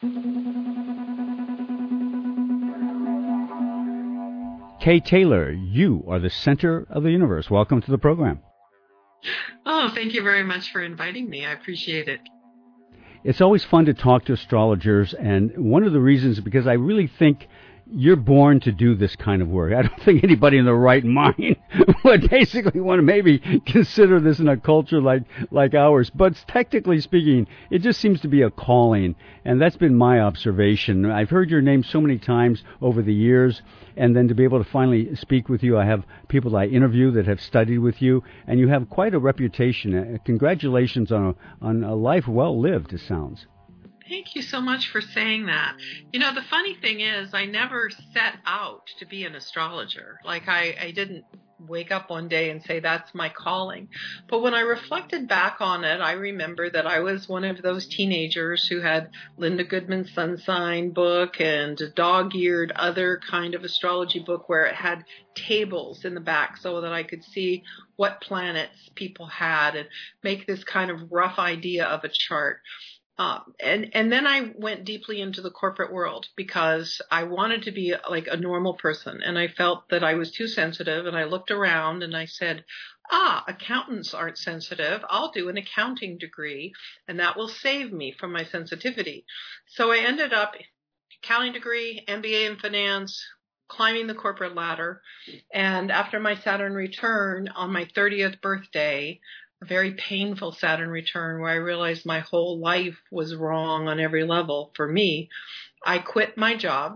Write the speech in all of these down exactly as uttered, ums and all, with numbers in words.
Kay Taylor, you are the center of the universe. Welcome to the program. Oh, thank you very much for inviting me. I appreciate it. It's always fun to talk to astrologers, and one of the reasons is because I really think you're born to do this kind of work. I don't think anybody in their right mind would basically want to maybe consider this in a culture like, like ours. But technically speaking, it just seems to be a calling, and that's been my observation. I've heard your name so many times over the years, and then to be able to finally speak with you, I have people I interview that have studied with you, and you have quite a reputation. Uh, congratulations on a, on a life well lived, it sounds. Thank you so much for saying that. You know, the funny thing is I never set out to be an astrologer. Like I, I didn't wake up one day and say that's my calling. But when I reflected back on it, I remember that I was one of those teenagers who had Linda Goodman's Sun Sign book and a dog-eared other kind of astrology book where it had tables in the back so that I could see what planets people had and make this kind of rough idea of a chart. Uh, and, and then I went deeply into the corporate world because I wanted to be like a normal person. And I felt that I was too sensitive. And I looked around and I said, ah, accountants aren't sensitive. I'll do an accounting degree and that will save me from my sensitivity. So I ended up accounting degree, M B A in finance, climbing the corporate ladder. And after my Saturn return on my thirtieth birthday, a very painful Saturn return where I realized my whole life was wrong on every level for me, I quit my job,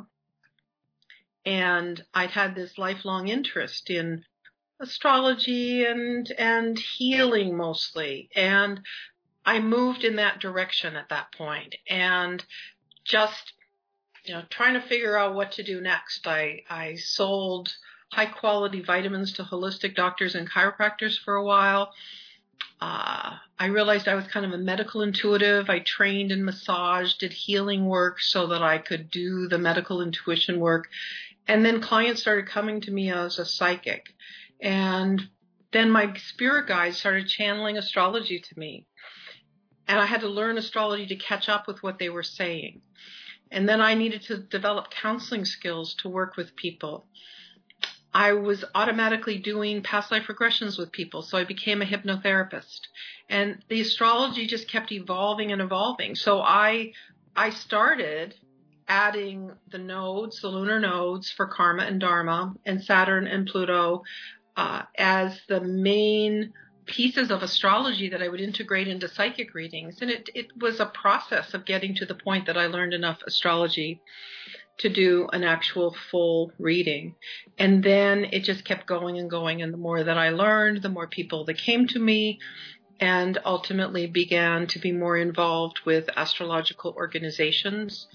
and I'd had this lifelong interest in astrology and and healing mostly, and I moved in that direction at that point, and just you know trying to figure out what to do next. I I sold high quality vitamins to holistic doctors and chiropractors for a while. Uh, I realized I was kind of a medical intuitive. I trained in massage, did healing work so that I could do the medical intuition work. And then clients started coming to me as a psychic. And then my spirit guides started channeling astrology to me. And I had to learn astrology to catch up with what they were saying. And then I needed to develop counseling skills to work with people. I was automatically doing past life regressions with people, so I became a hypnotherapist. And the astrology just kept evolving and evolving. So I I started adding the nodes, the lunar nodes for Karma and Dharma, and Saturn and Pluto uh, as the main pieces of astrology that I would integrate into psychic readings. And it, it was a process of getting to the point that I learned enough astrology to do an actual full reading. And then it just kept going and going. And the more that I learned, the more people that came to me, and ultimately began to be more involved with astrological organizations.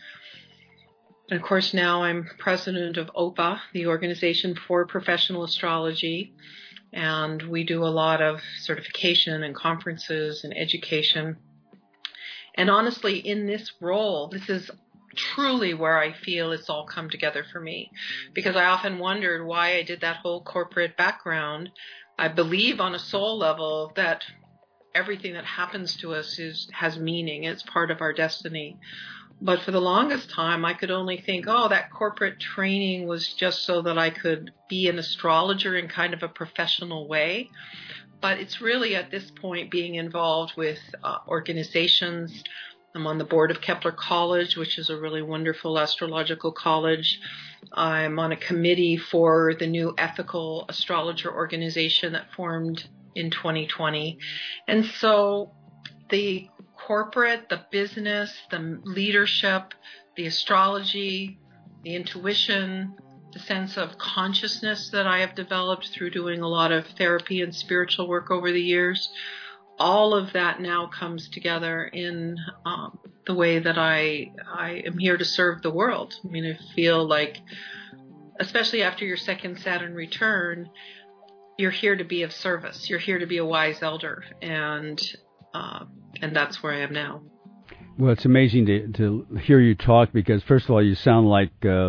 And of course, now I'm president of O P A, the Organization for Professional Astrology. And we do a lot of certification and conferences and education. And honestly, in this role, this is truly where I feel it's all come together for me, because I often wondered why I did that whole corporate background. I believe on a soul level that everything that happens to us is has meaning. It's part of our destiny. But for the longest time, I could only think, oh, that corporate training was just so that I could be an astrologer in kind of a professional way. But it's really at this point being involved with uh, organizations. I'm on the board of Kepler College, which is a really wonderful astrological college. I'm on a committee for the new ethical astrologer organization that formed in twenty twenty. And so the corporate, the business, the leadership, the astrology, the intuition, the sense of consciousness that I have developed through doing a lot of therapy and spiritual work over the years, all of that now comes together in um, the way that I I am here to serve the world. I mean, I feel like, especially after your second Saturn return, you're here to be of service. You're here to be a wise elder, and uh, and that's where I am now. Well, it's amazing to to hear you talk, because first of all, you sound like uh,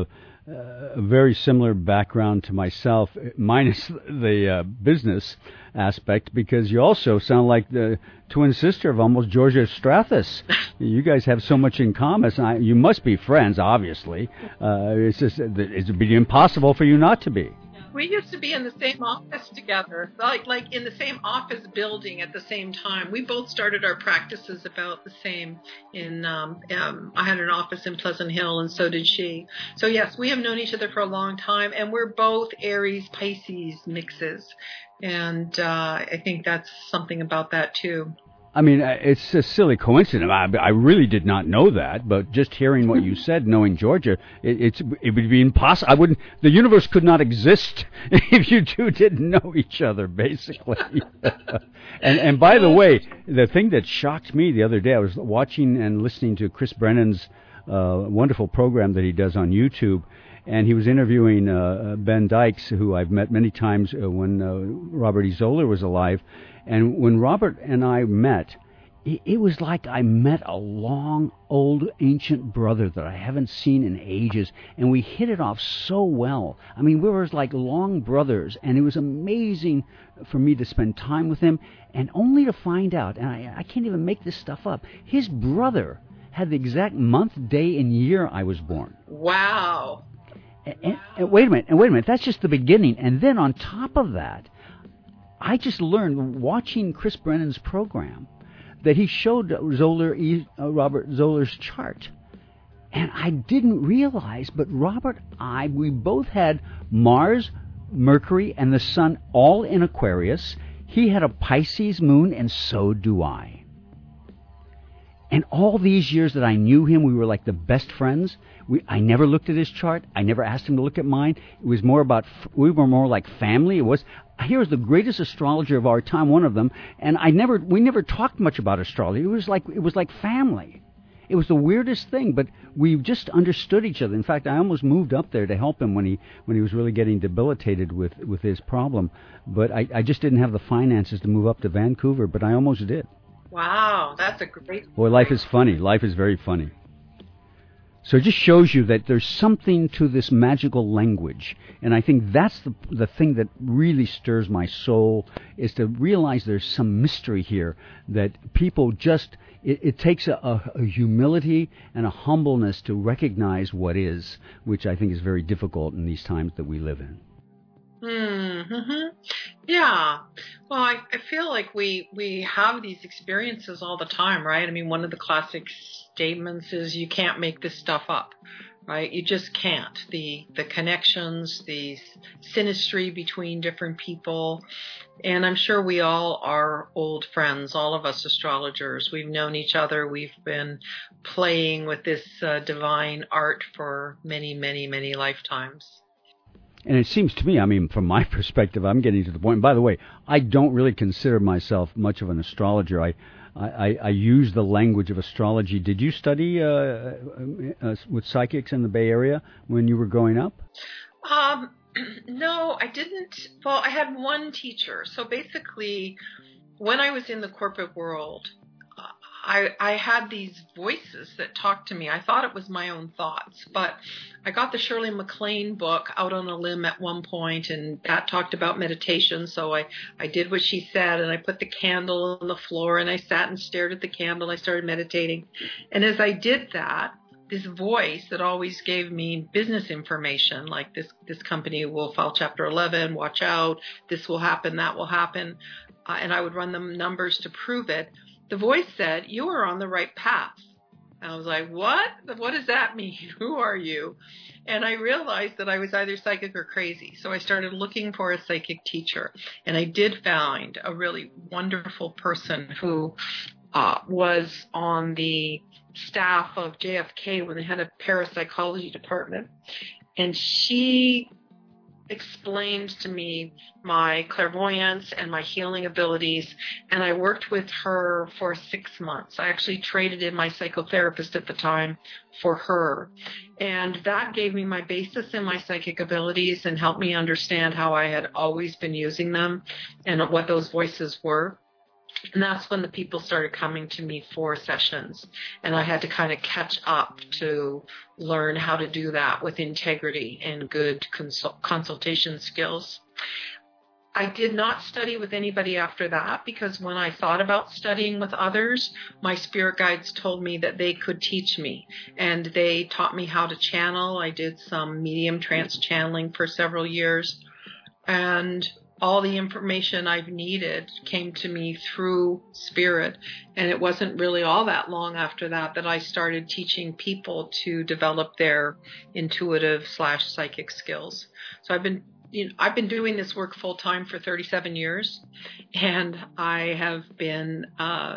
uh, a very similar background to myself, minus the uh, business aspect, because you also sound like the twin sister of almost Georgia Strathis. You guys have so much in common. I, you must be friends, obviously. Uh, it's just it would be impossible for you not to be. We used to be in the same office together, like like in the same office building at the same time. We both started our practices about the same. In um, um, I had an office in Pleasant Hill, and so did she. So yes, we have known each other for a long time, and we're both Aries Pisces mixes, and uh, I think that's something about that too. I mean, it's a silly coincidence. I, I really did not know that, but just hearing what you said, knowing Georgia, it, it's it would be impossible. I wouldn't. The universe could not exist if you two didn't know each other, basically. and and by the way, the thing that shocked me the other day, I was watching and listening to Chris Brennan's uh, wonderful program that he does on YouTube. And he was interviewing uh, Ben Dykes, who I've met many times uh, when uh, Robert E. Zoller was alive. And when Robert and I met, it, it was like I met a long, old, ancient brother that I haven't seen in ages. And we hit it off so well. I mean, we were like long brothers. And it was amazing for me to spend time with him. And only to find out, and I, I can't even make this stuff up, his brother had the exact month, day, and year I was born. Wow. And, and, and wait a minute, and wait a minute, that's just the beginning. And then on top of that, I just learned, watching Chris Brennan's program, that he showed Zoller, uh, Robert Zoller's chart. And I didn't realize, but Robert and I, we both had Mars, Mercury, and the Sun all in Aquarius. He had a Pisces moon, and so do I. And all these years that I knew him, we were like the best friends. We, I never looked at his chart. I never asked him to look at mine. It was more about, we were more like family. It was, here's the greatest astrologer of our time, one of them, and I never, we never talked much about astrology. It was like, it was like family. It was the weirdest thing, but we just understood each other. In fact, I almost moved up there to help him when he, when he was really getting debilitated with, with his problem. But I, I just didn't have the finances to move up to Vancouver, but I almost did. Wow, that's a great... Boy, life is funny. Life is very funny. So it just shows you that there's something to this magical language. And I think that's the the thing that really stirs my soul, is to realize there's some mystery here, that people just... It, it takes a, a, a humility and a humbleness to recognize what is, which I think is very difficult in these times that we live in. Mm-hmm. Yeah. Well, I, I feel like we, we have these experiences all the time, right? I mean, one of the classic statements is you can't make this stuff up, right? You just can't. The, the connections, the synastry between different people. And I'm sure we all are old friends, all of us astrologers. We've known each other. We've been playing with this uh, divine art for many, many, many lifetimes. And it seems to me, I mean, from my perspective, I'm getting to the point. And by the way, I don't really consider myself much of an astrologer. I, I, I use the language of astrology. Did you study uh, uh, with psychics in the Bay Area when you were growing up? Um, no, I didn't. Well, I had one teacher. So basically, when I was in the corporate world, I, I had these voices that talked to me. I thought it was my own thoughts, but I got the Shirley MacLaine book Out on a Limb at one point, and that talked about meditation. So I, I did what she said, and I put the candle on the floor, and I sat and stared at the candle. I started meditating. And as I did that, this voice that always gave me business information, like this, this company will file Chapter eleven, watch out, this will happen, that will happen. Uh, and I would run the numbers to prove it. The voice said, you are on the right path. I was like, what? What does that mean? Who are you? And I realized that I was either psychic or crazy. So I started looking for a psychic teacher. And I did find a really wonderful person who uh, was on the staff of J F K when they had a parapsychology department. And she explained to me my clairvoyance and my healing abilities, and I worked with her for six months. I actually traded in my psychotherapist at the time for her, and that gave me my basis in my psychic abilities and helped me understand how I had always been using them and what those voices were. And that's when the people started coming to me for sessions. And I had to kind of catch up to learn how to do that with integrity and good consult- consultation skills. I did not study with anybody after that, because when I thought about studying with others, my spirit guides told me that they could teach me. And they taught me how to channel. I did some medium trance channeling for several years. And all the information I've needed came to me through spirit. And it wasn't really all that long after that that I started teaching people to develop their intuitive slash psychic skills. So I've been You know, I've been doing this work full time for thirty-seven years, and I have been uh,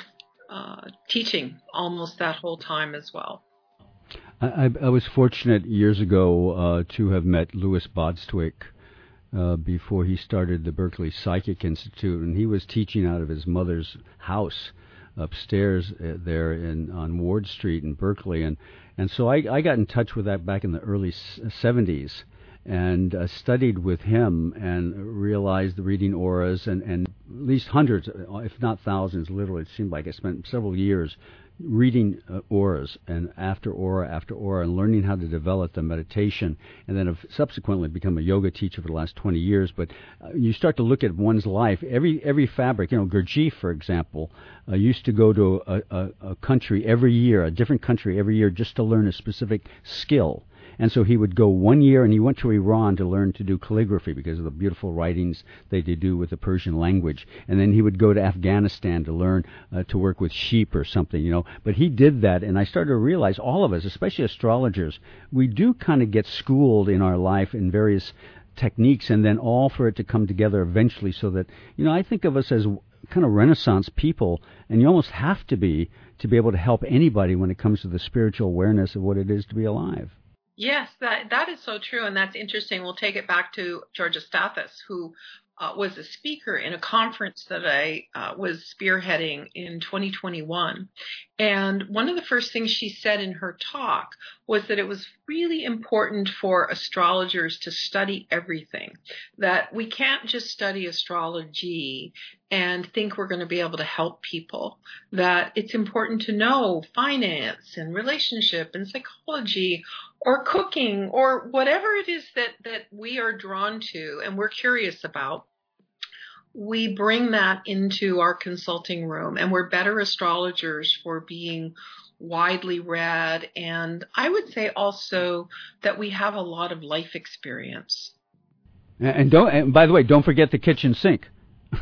uh, teaching almost that whole time as well. I, I was fortunate years ago uh, to have met Louis Bodstwick uh, before he started the Berkeley Psychic Institute, and he was teaching out of his mother's house upstairs uh, there in on Ward Street in Berkeley, and and so I, I got in touch with that back in the early seventies. And uh, studied with him and realized reading auras and, and at least hundreds, if not thousands, literally, it seemed like I spent several years reading uh, auras and after aura after aura and learning how to develop the meditation, and then have subsequently become a yoga teacher for the last twenty years. But uh, you start to look at one's life, every every fabric, you know, Gurdjieff, for example, uh, used to go to a, a, a country every year, a different country every year, just to learn a specific skill. And so he would go one year, and he went to Iran to learn to do calligraphy because of the beautiful writings they did do with the Persian language. And then he would go to Afghanistan to learn uh, to work with sheep or something, you know. But he did that, and I started to realize all of us, especially astrologers, we do kind of get schooled in our life in various techniques, and then all for it to come together eventually so that, you know, I think of us as kind of Renaissance people, and you almost have to be to be able to help anybody when it comes to the spiritual awareness of what it is to be alive. Yes, that that is so true, and that's interesting. We'll take it back to Georgia Stathis, who uh, was a speaker in a conference that I uh, was spearheading in twenty twenty-one. And one of the first things she said in her talk was that it was really important for astrologers to study everything, that we can't just study astrology and think we're going to be able to help people, that it's important to know finance and relationship and psychology or cooking or whatever it is that, that we are drawn to and we're curious about. We bring that into our consulting room, and we're better astrologers for being widely read. And I would say also that we have a lot of life experience. And don't, and by the way, don't forget the kitchen sink.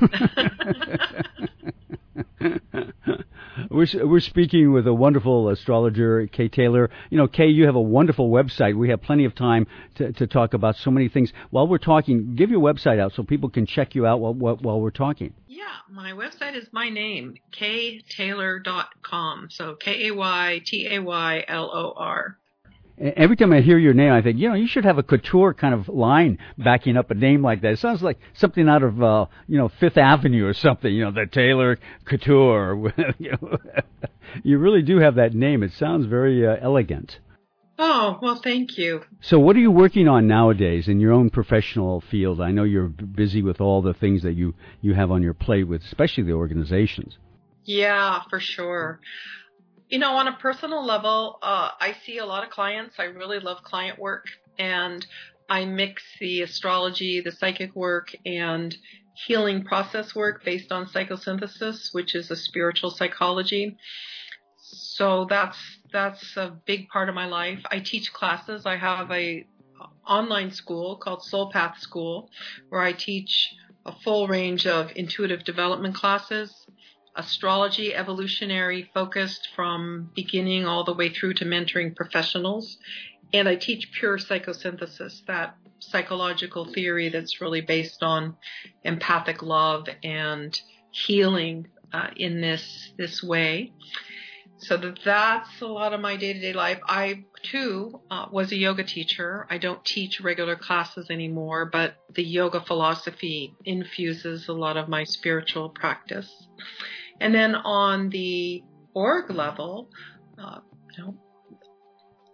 We're, we're speaking with a wonderful astrologer, Kay Taylor. You know, Kay, you have a wonderful website. We have plenty of time to, to talk about so many things. While we're talking, give your website out so people can check you out while, while, while we're talking. Yeah, my website is my name, kay taylor dot com. So K A Y T A Y L O R. Every time I hear your name, I think, you know, you should have a couture kind of line backing up a name like that. It sounds like something out of, uh, you know, Fifth Avenue or something, you know, the Taylor Couture. you know, you really do have that name. It sounds very uh, elegant. Oh, well, thank you. So what are you working on nowadays in your own professional field? I know you're busy with all the things that you, you have on your plate with, especially the organizations. Yeah, for sure. You know, on a personal level, uh, I see a lot of clients. I really love client work, and I mix the astrology, the psychic work, and healing process work based on psychosynthesis, which is a spiritual psychology. So that's that's a big part of my life. I teach classes. I have a online school called Soul Path School, where I teach a full range of intuitive development classes, astrology, evolutionary focused from beginning all the way through to mentoring professionals. And I teach pure psychosynthesis, that psychological theory that's really based on empathic love and healing uh, in this this way. So that that's a lot of my day-to-day life. I, too, uh, was a yoga teacher. I don't teach regular classes anymore, but the yoga philosophy infuses a lot of my spiritual practice. And then on the org level, uh, you know,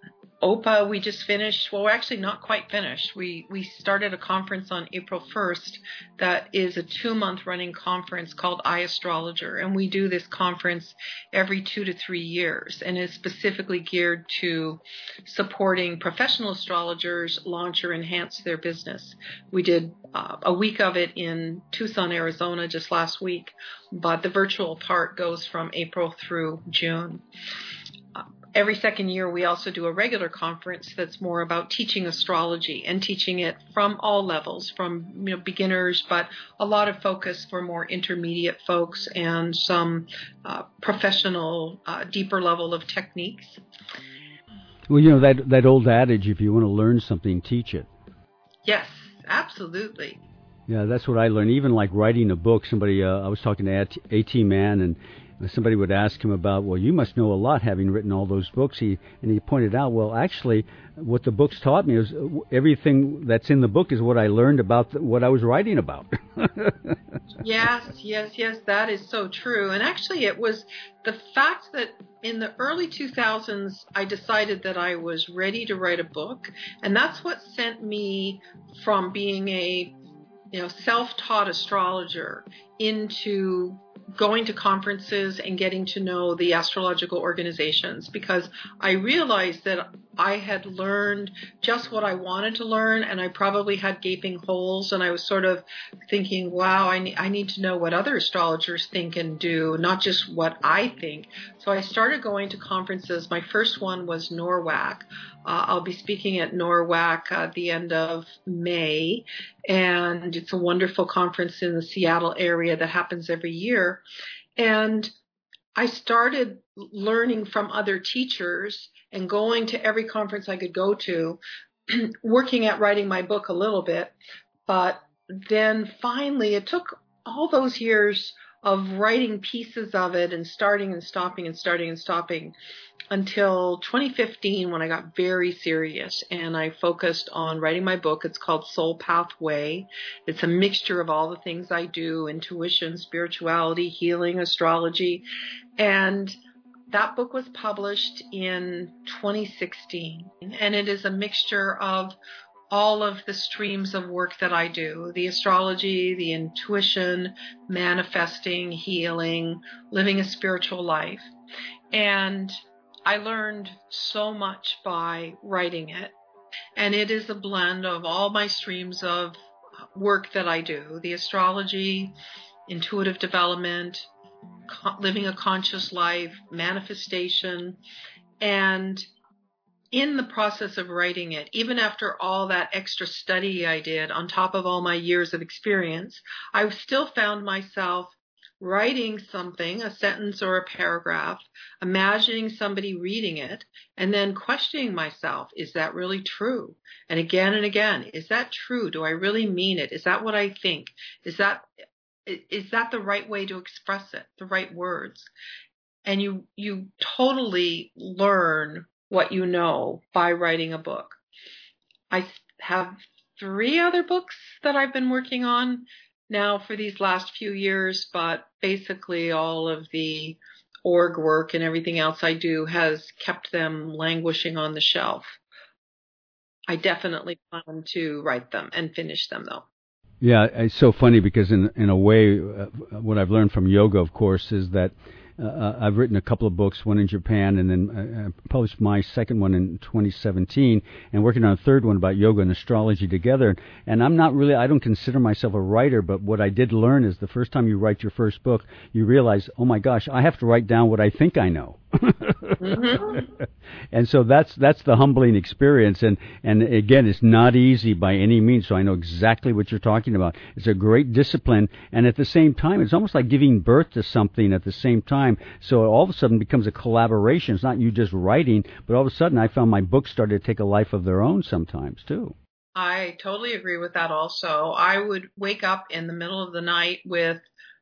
O P A, we just finished, well, we're actually not quite finished. We we started a conference on April first that is a two-month running conference called iAstrologer, and we do this conference every two to three years, and is specifically geared to supporting professional astrologers launch or enhance their business. We did uh, a week of it in Tucson, Arizona just last week, but the virtual part goes from April through June. Every second year, we also do a regular conference that's more about teaching astrology and teaching it from all levels, from you know, beginners, but a lot of focus for more intermediate folks and some uh, professional, uh, deeper level of techniques. Well, you know, that, that old adage, if you want to learn something, teach it. Yes, absolutely. Yeah, that's what I learned. Even like writing a book, somebody, uh, I was talking to AT Man, and somebody would ask him about, well, you must know a lot having written all those books. He and he pointed out, well, actually, what the books taught me is everything that's in the book is what I learned about the, what I was writing about. Yes, yes, yes, that is so true. And actually, it was the fact that in the early two thousands, I decided that I was ready to write a book, and that's what sent me from being a you know self-taught astrologer into going to conferences and getting to know the astrological organizations, because I realized that I had learned just what I wanted to learn, and I probably had gaping holes, and I was sort of thinking, wow, I need, I need to know what other astrologers think and do, not just what I think. So I started going to conferences. My first one was NORWAC. Uh, I'll be speaking at NORWAC uh, at the end of May, and it's a wonderful conference in the Seattle area that happens every year. And I started learning from other teachers and going to every conference I could go to, working at writing my book a little bit. But then finally, it took all those years of writing pieces of it and starting and stopping and starting and stopping until twenty fifteen, when I got very serious and I focused on writing my book. It's called Soul Pathway. It's a mixture of all the things I do: intuition, spirituality, healing, astrology. And that book was published in twenty sixteen. And it is a mixture of all of the streams of work that I do: the astrology, the intuition, manifesting, healing, living a spiritual life. And I learned so much by writing it. And it is a blend of all my streams of work that I do: the astrology, intuitive development, co- living a conscious life, manifestation. And in the process of writing it, even after all that extra study I did on top of all my years of experience, I still found myself writing something, a sentence or a paragraph, imagining somebody reading it, and then questioning myself, is that really true? And again and again, is that true? Do I really mean it? Is that what I think? Is that is that the right way to express it, the right words? And you you totally learn what you know by writing a book. I have three other books that I've been working on now for these last few years, but basically all of the org work and everything else I do has kept them languishing on the shelf. I definitely plan to write them and finish them, though. Yeah, it's so funny because in in a way, uh, what I've learned from yoga, of course, is that Uh, I've written a couple of books, one in Japan, and then uh, published my second one in twenty seventeen, and working on a third one about yoga and astrology together. And I'm not really, I don't consider myself a writer, but what I did learn is the first time you write your first book, you realize, oh my gosh, I have to write down what I think I know. Mm-hmm. And so that's that's the humbling experience. And, and again, it's not easy by any means, so I know exactly what you're talking about. It's a great discipline, and at the same time, it's almost like giving birth to something at the same time. So it all of a sudden becomes a collaboration. It's not you just writing, but all of a sudden I found my books started to take a life of their own sometimes, too. I totally agree with that also. I would wake up in the middle of the night with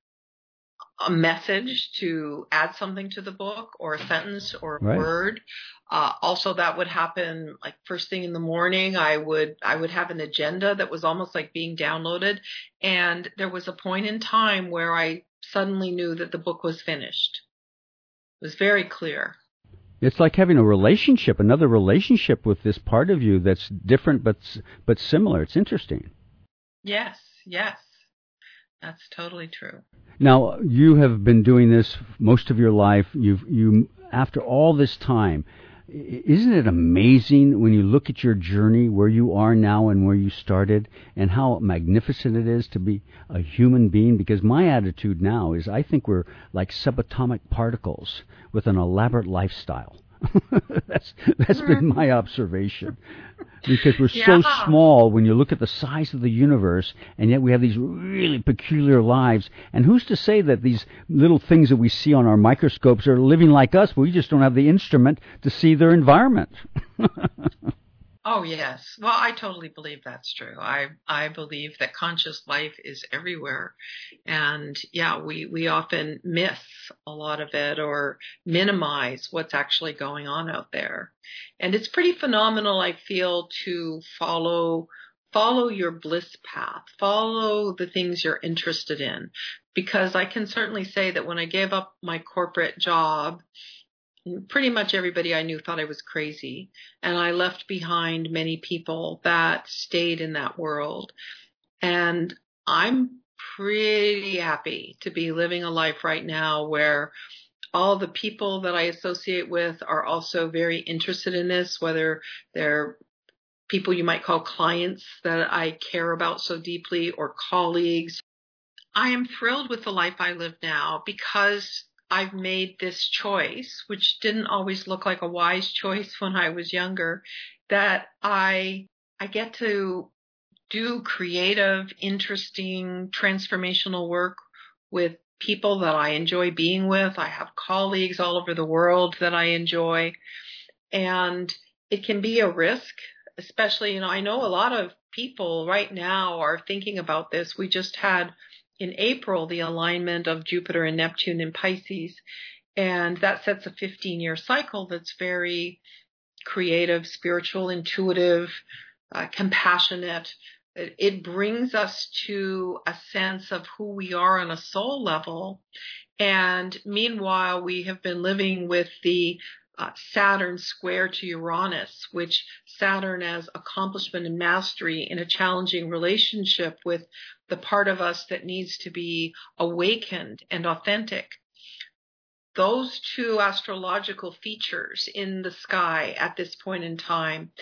a message to add something to the book, or a sentence or a right. word. Uh, also, that would happen like first thing in the morning. I would I would have an agenda that was almost like being downloaded. And there was a point in time where I suddenly knew that the book was finished. It was very clear. It's like having a relationship, another relationship with this part of you that's different but but similar. It's interesting. Yes, yes. That's totally true. Now, you have been doing this most of your life. You've you after all this time, isn't it amazing when you look at your journey, where you are now and where you started, and how magnificent it is to be a human being? Because my attitude now is I think we're like subatomic particles with an elaborate lifestyle. that's that's been my observation. Because we're yeah. so small when you look at the size of the universe, and yet we have these really peculiar lives. And who's to say that these little things that we see on our microscopes are living like us, but we just don't have the instrument to see their environment? Oh, yes. Well, I totally believe that's true. I I believe that conscious life is everywhere. And yeah, we, we often miss a lot of it or minimize what's actually going on out there. And it's pretty phenomenal, I feel, to follow follow your bliss path, follow the things you're interested in. Because I can certainly say that when I gave up my corporate job, pretty much everybody I knew thought I was crazy. And I left behind many people that stayed in that world. And I'm pretty happy to be living a life right now where all the people that I associate with are also very interested in this, whether they're people you might call clients that I care about so deeply or colleagues. I am thrilled with the life I live now because I've made this choice, which didn't always look like a wise choice when I was younger, that I I get to do creative, interesting, transformational work with people that I enjoy being with. I have colleagues all over the world that I enjoy. And it can be a risk, especially, you know, I know a lot of people right now are thinking about this. We just had in April, the alignment of Jupiter and Neptune in Pisces, and that sets a fifteen-year cycle that's very creative, spiritual, intuitive, uh, compassionate. It, it brings us to a sense of who we are on a soul level. And meanwhile, we have been living with the uh, Saturn square to Uranus, which Saturn as accomplishment and mastery in a challenging relationship with the part of us that needs to be awakened and authentic. Those two astrological features in the sky at this point in time,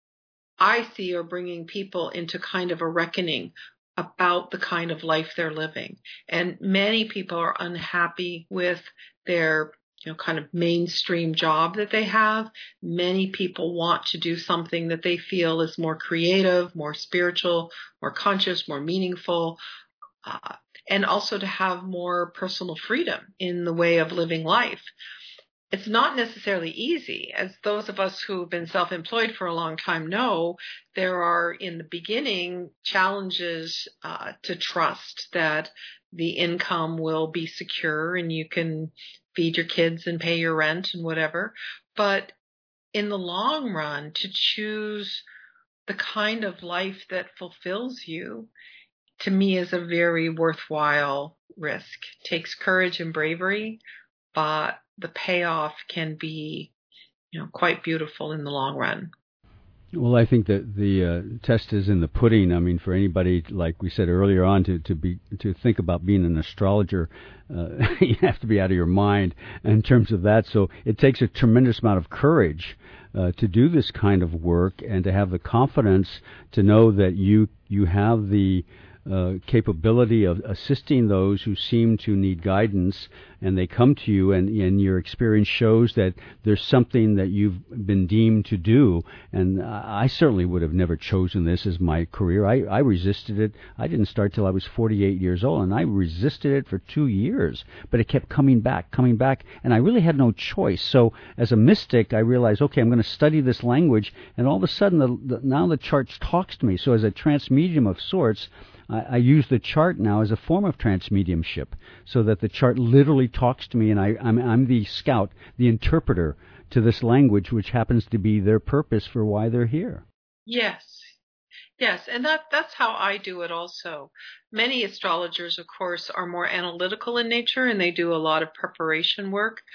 I see are bringing people into kind of a reckoning about the kind of life they're living. And many people are unhappy with their, you know, kind of mainstream job that they have. Many people want to do something that they feel is more creative, more spiritual, more conscious, more meaningful, uh, and also to have more personal freedom in the way of living life. It's not necessarily easy. As those of us who've been self-employed for a long time know, there are, in the beginning, challenges uh, to trust that the income will be secure and you can feed your kids and pay your rent and whatever. But in the long run, to choose the kind of life that fulfills you, to me, is a very worthwhile risk. It takes courage and bravery, but the payoff can be, you know, quite beautiful in the long run. Well, I think that the uh, test is in the pudding. I mean, for anybody, like we said earlier on, to, to be to think about being an astrologer, uh, you have to be out of your mind in terms of that. So it takes a tremendous amount of courage uh, to do this kind of work and to have the confidence to know that you you have the Uh, capability of assisting those who seem to need guidance, and they come to you, and, and your experience shows that there's something that you've been deemed to do. And I certainly would have never chosen this as my career. I, I resisted it. I didn't start till I was forty-eight years old, and I resisted it for two years. But it kept coming back, coming back, and I really had no choice. So as a mystic, I realized, okay, I'm going to study this language, and all of a sudden, the, the, now the chart talks to me. So as a transmedium of sorts, I, I use the chart now as a form of transmediumship, so that the chart literally talks to me, and I, I'm, I'm the scout, the interpreter to this language, which happens to be their purpose for why they're here. Yes. Yes, and that that's how I do it also. Many astrologers, of course, are more analytical in nature, and they do a lot of preparation work.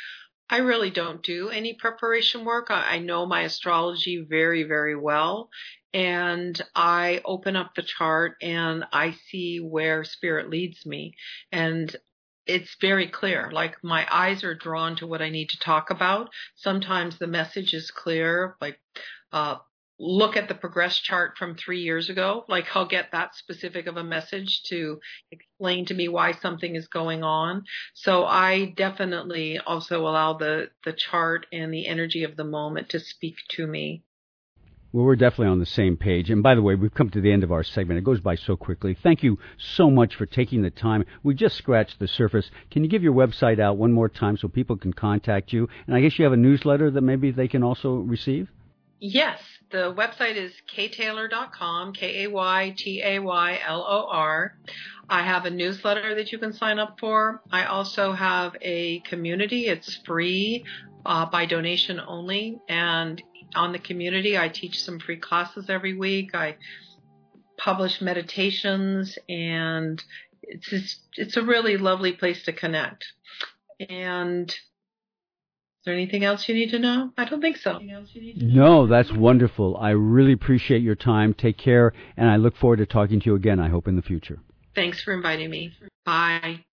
I really don't do any preparation work. I, I know my astrology very, very well. And I open up the chart and I see where spirit leads me. And it's very clear. Like my eyes are drawn to what I need to talk about. Sometimes the message is clear. Like, uh, look at the progress chart from three years ago. Like I'll get that specific of a message to explain to me why something is going on. So I definitely also allow the, the chart and the energy of the moment to speak to me. Well, we're definitely on the same page. And by the way, we've come to the end of our segment. It goes by so quickly. Thank you so much for taking the time. We just scratched the surface. Can you give your website out one more time so people can contact you? And I guess you have a newsletter that maybe they can also receive? Yes, the website is kay taylor dot com, K A Y T A Y L O R. I have a newsletter that you can sign up for. I also have a community. It's free, uh, by donation only. And on the community, I teach some free classes every week. I publish meditations, and it's just, it's a really lovely place to connect. And is there anything else you need to know? I don't think so. No, that's wonderful. I really appreciate your time. Take care, and I look forward to talking to you again, I hope, in the future. Thanks for inviting me. Bye.